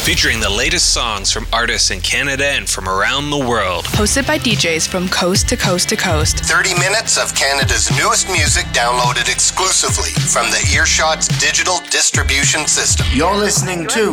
featuring the latest songs from artists in Canada and from around the world. Hosted by DJs from coast to coast to coast. 30 minutes of Canada's newest music downloaded exclusively from the Earshot's digital distribution system. You're listening to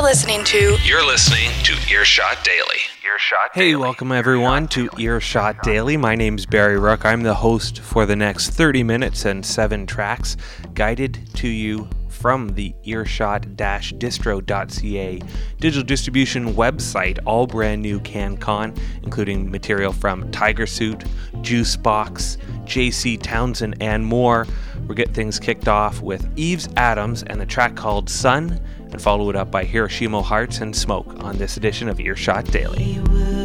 Earshot Daily. Hey, welcome everyone to Earshot Daily. My name's Barry Rook. I'm the host for the next 30 minutes and 7 tracks, guided to you from the earshot-distro.ca digital distribution website, all brand new CanCon, including material from Tiger Suit, Juicebox, JC Townsend, and more. We'll get things kicked off with Eves Adams and the track called Sun, and follow it up by Hiroshima Hearts and Smoke on this edition of Earshot Daily.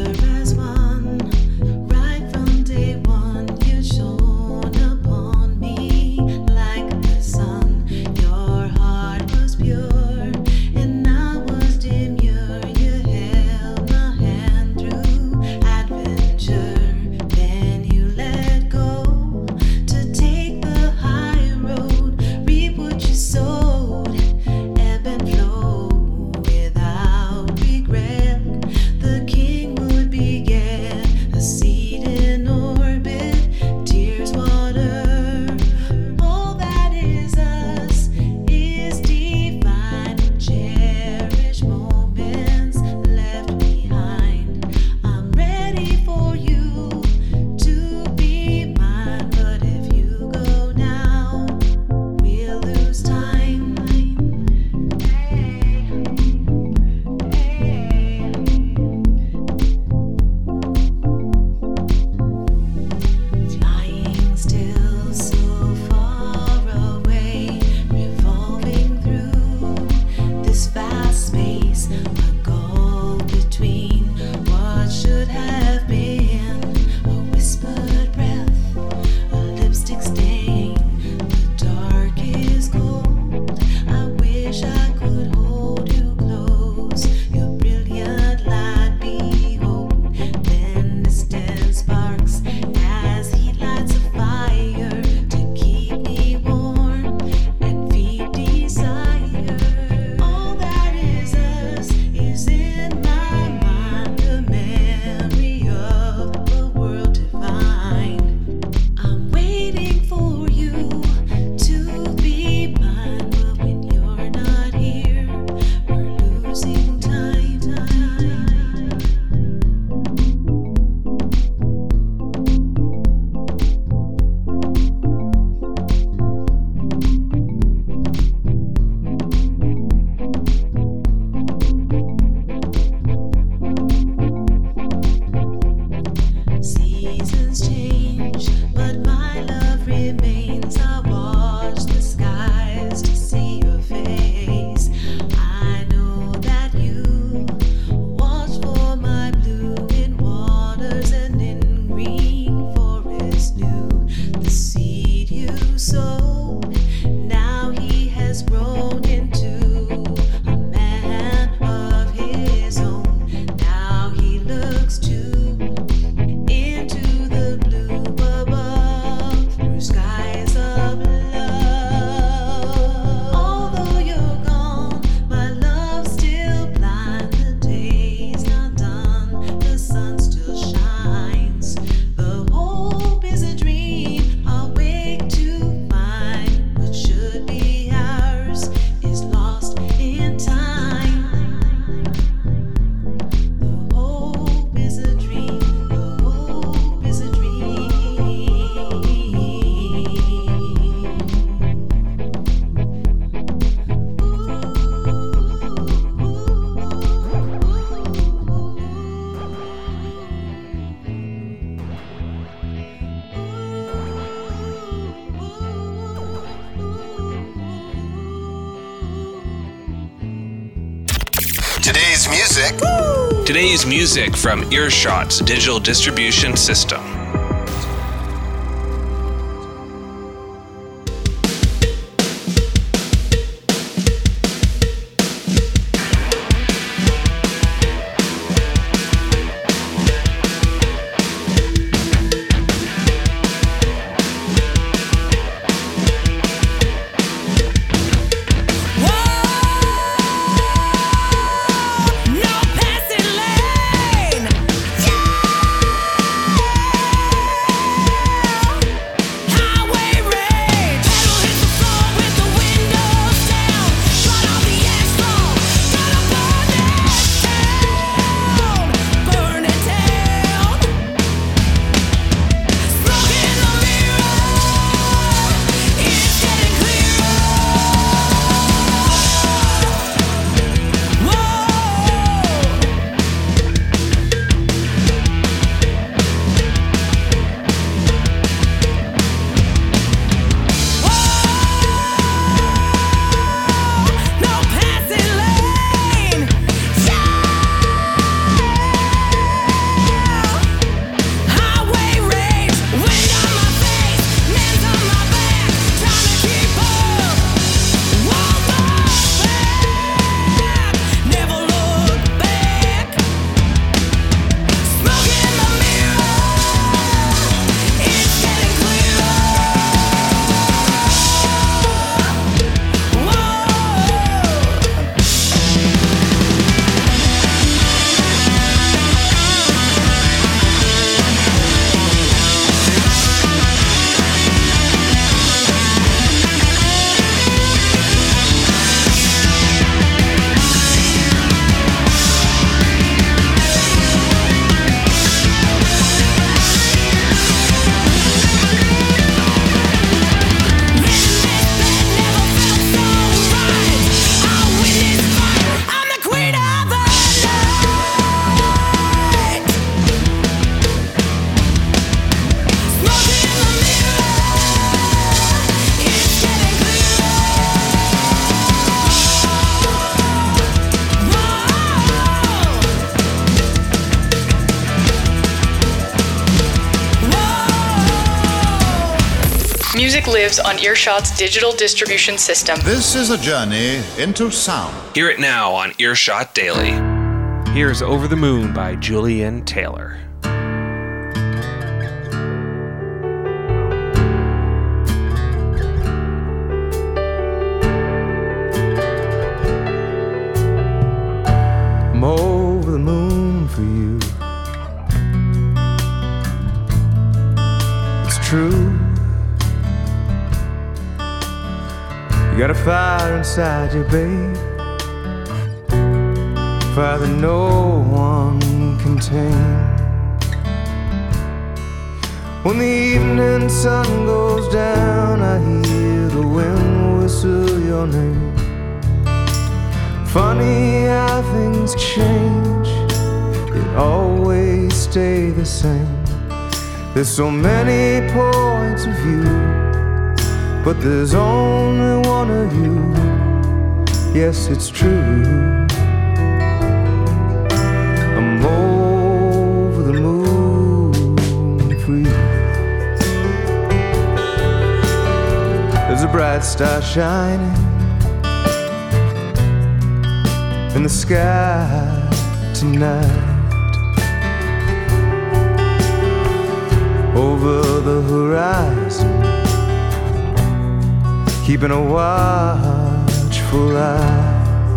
Today's music from Earshot's digital distribution system. Music lives on Earshot's digital distribution system. This is a journey into sound. Hear it now on Earshot Daily. Here's Over the Moon by Julian Taylor. I'm over the moon for you. It's true. You got a fire inside you, babe, fire that no one can tame. When the evening sun goes down, I hear the wind whistle your name. Funny how things change, yet always stay the same. There's so many points of view, but there's only one of you. Yes, it's true. I'm over the moon for you. There's a bright star shining in the sky tonight. Over the horizon, keeping a watchful eye.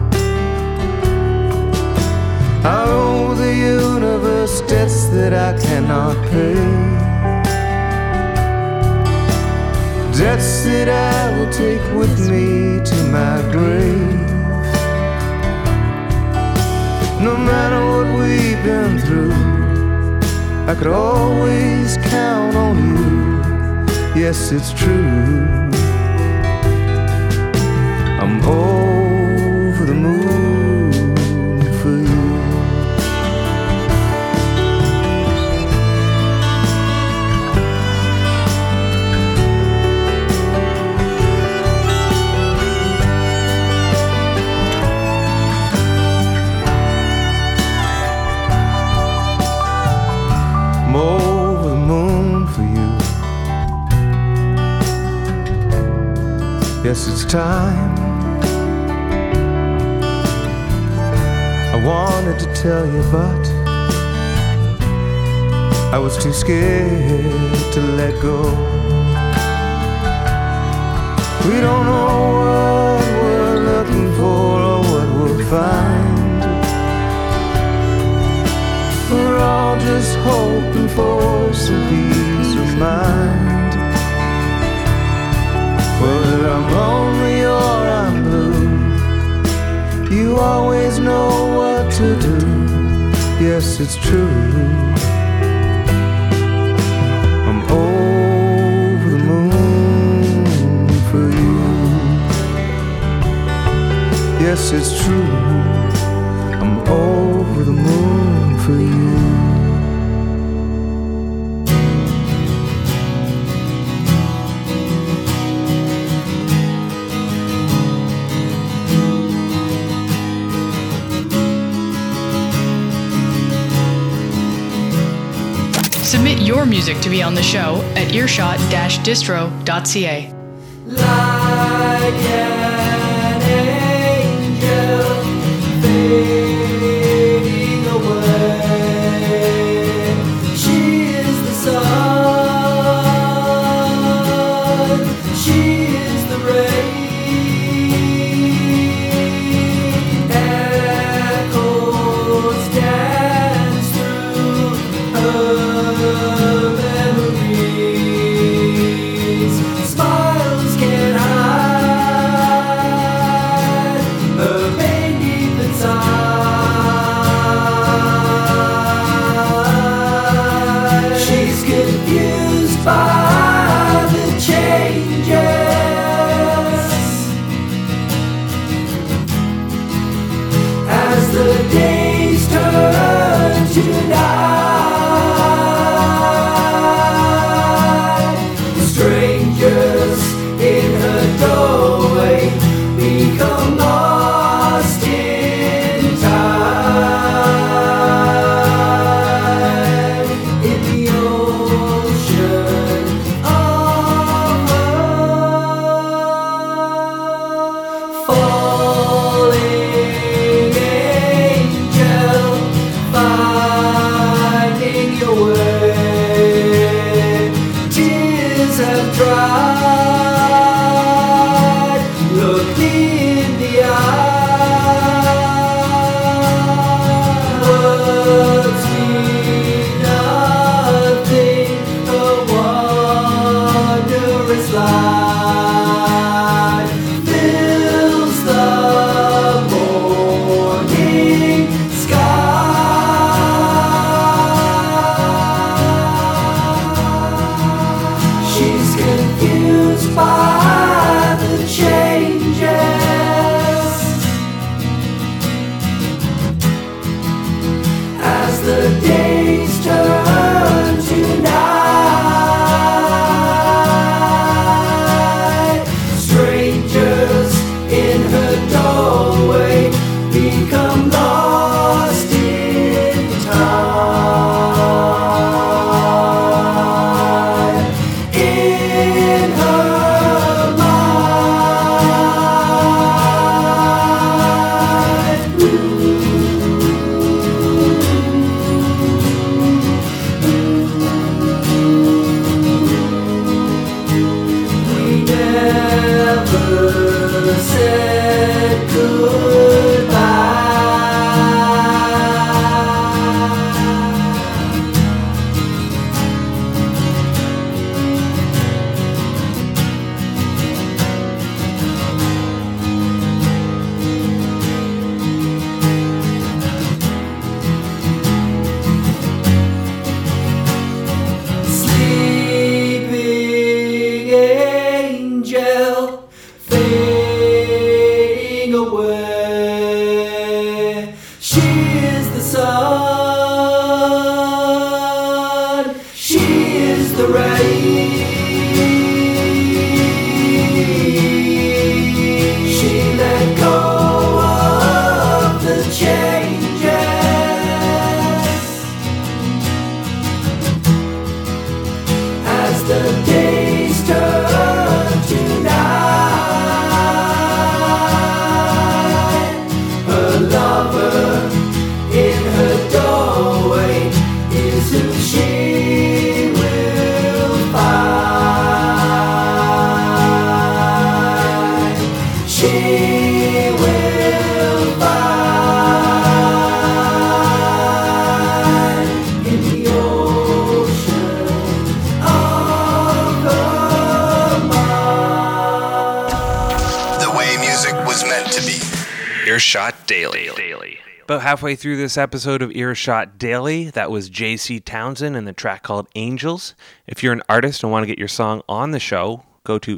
I owe the universe debts that I cannot pay, debts that I will take with me to my grave. No matter what we've been through, I could always count on you. Yes, it's true. I'm over the moon for you. I'm over the moon for you. Yes, it's time. I wanted to tell you, but I was too scared to let go. We don't know what we're looking for or what we'll find. We're all just hoping for some peace of mind. Whether I'm lonely or I'm blue, you always know what to do. Yes, it's true. I'm over the moon for you. Yes, it's true. I'm over the moon for you. Submit your music to be on the show at earshot-distro.ca. Like an angel fading away, she is the sun, she is the rain. Echoes dance through her memories. Smiles can't hide her pain deep inside. She's confused by the changes as the days turn to night. Strangers in her doorway become lost in time. In the ocean of her Earshot Daily. About halfway through this episode of Earshot Daily, that was J.C. Townsend and the track called Angels. If you're an artist and want to get your song on the show, go to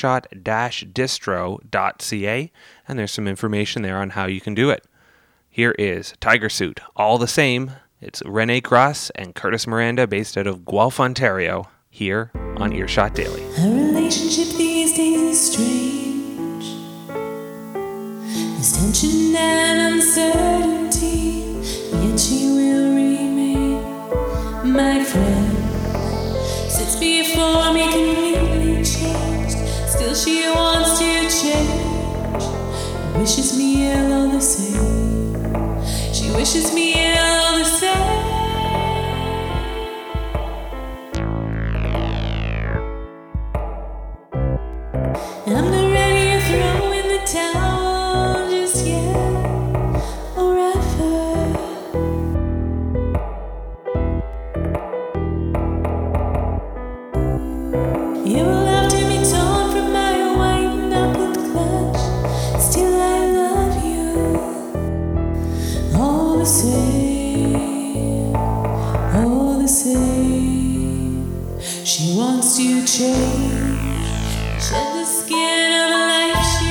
earshot-distro.ca, and there's some information there on how you can do it. Here is Tiger Suit, All the Same. It's Rene Cross and Curtis Miranda, based out of Guelph, Ontario, here on Earshot Daily. A relationship these days is strange. There's tension and uncertainty, yet she will remain my friend. Sits before me completely changed, still she wants to change. Wishes me ill all the same. She wishes me ill all the same. I'm not ready to throw in the towel just yet, or ever. You will have to be torn from my white knuckled clutch. Still I love you, all the same, all the same. She wants to change. Shed the skin of a life she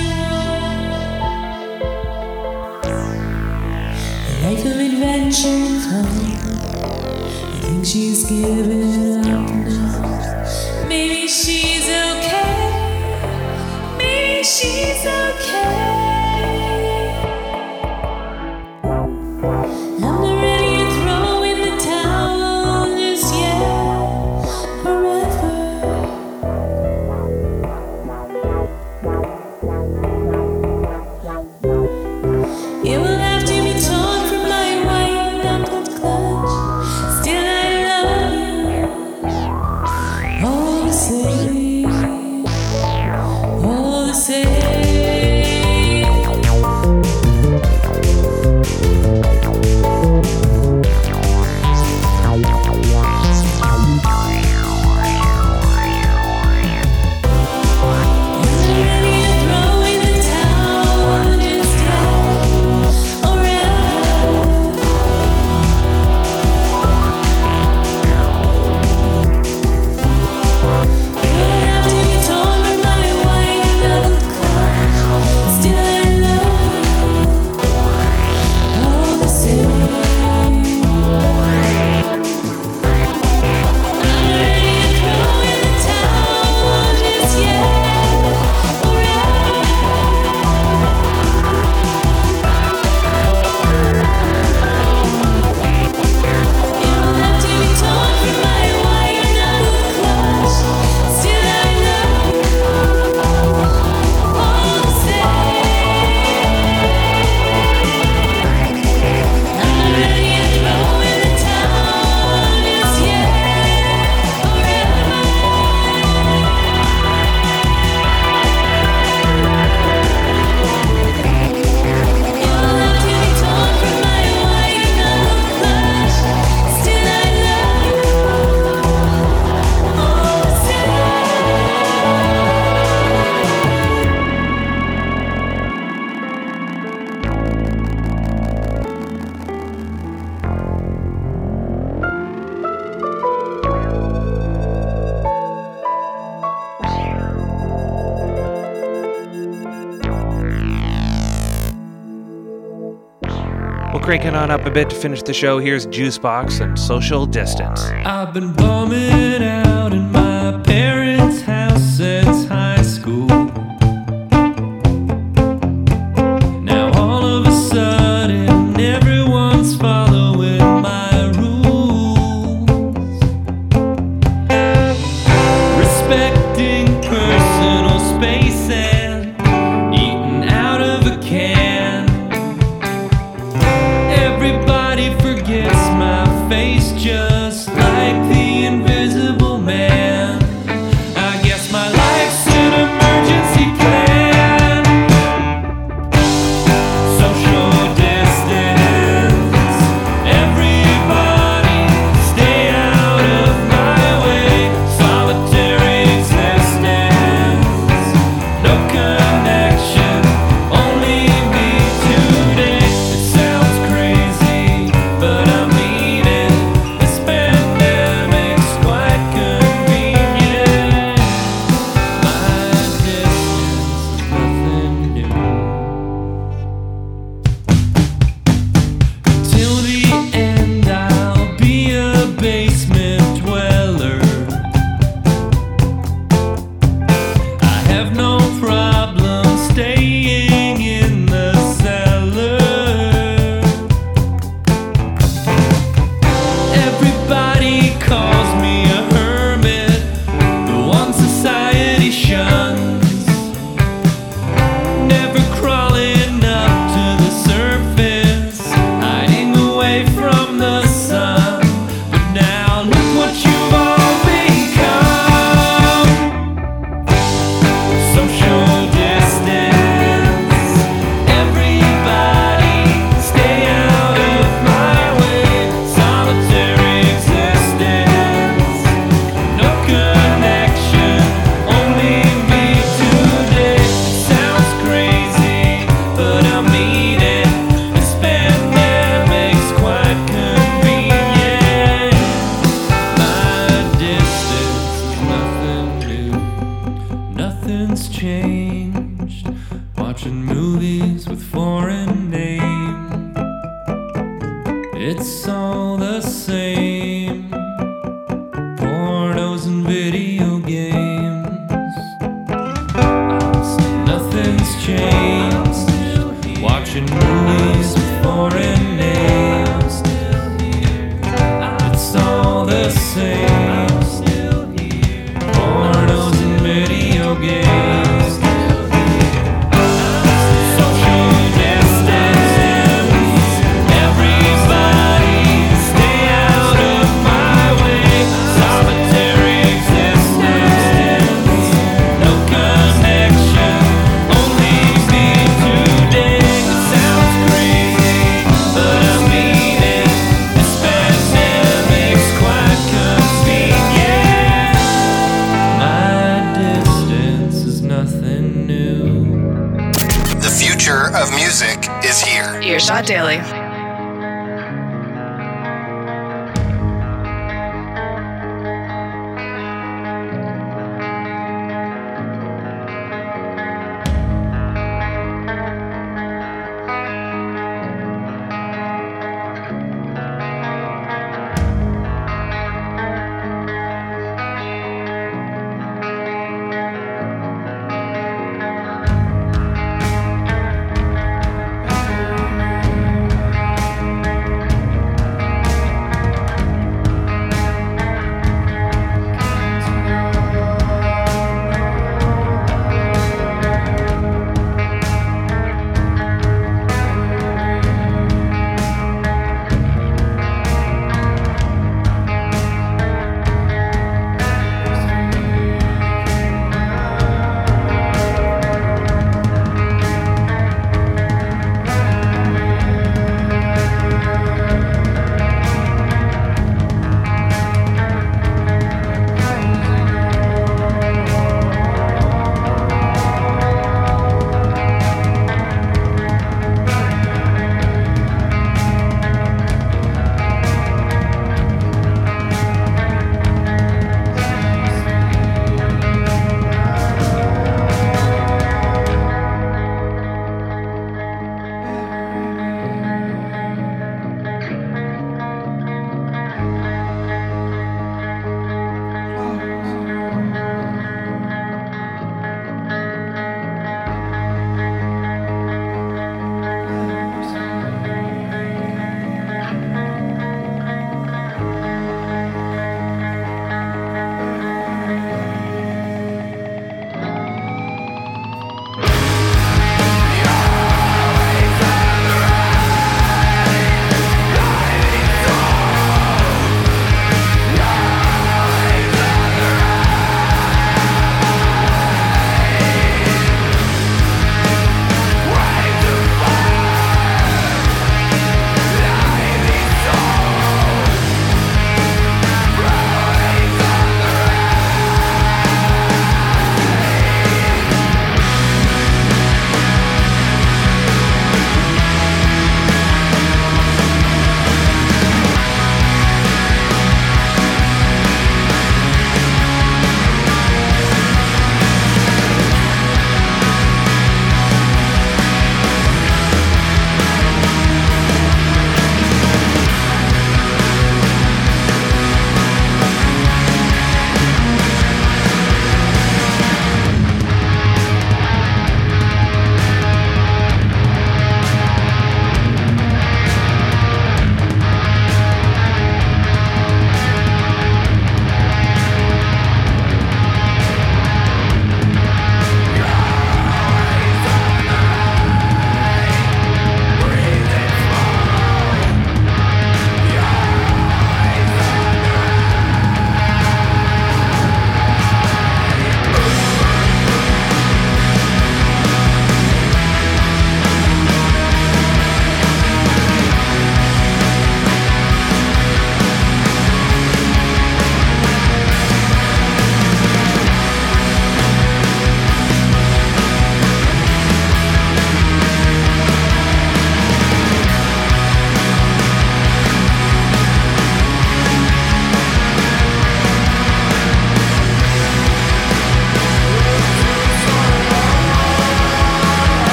wore, a life of adventure and fun. I think she's given up now. Maybe she's okay. Maybe she's okay. I'm not ready to throw in the towel just yet, forever. You will have to be torn from my white knuckled clutch. Still I love you, all the same, all the same. We'll crank it on up a bit to finish the show. Here's Juicebox and Social Distance. I've been bumming out in my parents' house since high school. Now all of a sudden everyone's following my rules, respecting personal space and eating out of a can. Everybody forgets my face just like the Invisible Man. I guess my life's an emergency plan. Social distance. Everybody stay out of my way. Solitary existence. No connection, only me today. It sounds crazy, but I mean it. This pandemic's quite convenient. My distance is nothing new. Till the end, I'll be a basement dweller. I have no problem staying in the cellar. Everybody calls me a hermit, the one society shuns. Never crawling up to the surface, hiding away from the sun. But now look what you've all become. Social distance. Everybody stay out of my way. Solitary existence. No connection, only me today. It sounds crazy, but I mean it. This pandemic's quite convenient. My distance is nothing new. Nothing's changed. Watching movies with foreign names. It's all the same. Pornos and video games. Nothing's changed. Watching movies with foreign names. It's all the same. Pornos and video games. Social distance. Everybody stay out of my way. Solitary existence. No connection, only me today. It sounds crazy, but I mean it. This pandemic's quite convenient. My distance is nothing new. The future of music is here. Earshot Daily.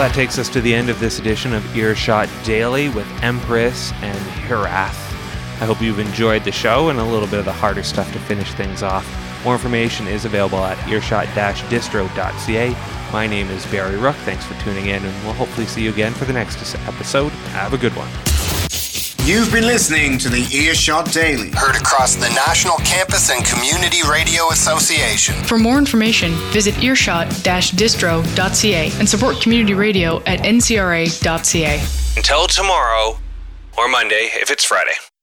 that takes us to the end of this edition of Earshot Daily with Empress and Hirath. I hope you've enjoyed the show and a little bit of the harder stuff to finish things off. More information is available at earshot-distro.ca. My name is Barry Rook. Thanks for tuning in, and we'll hopefully see you again for the next episode. Have a good one. You've been listening to the Earshot Daily, heard across the National Campus and Community Radio Association. For more information, visit earshot-distro.ca and support community radio at ncra.ca. Until tomorrow, or Monday if it's Friday.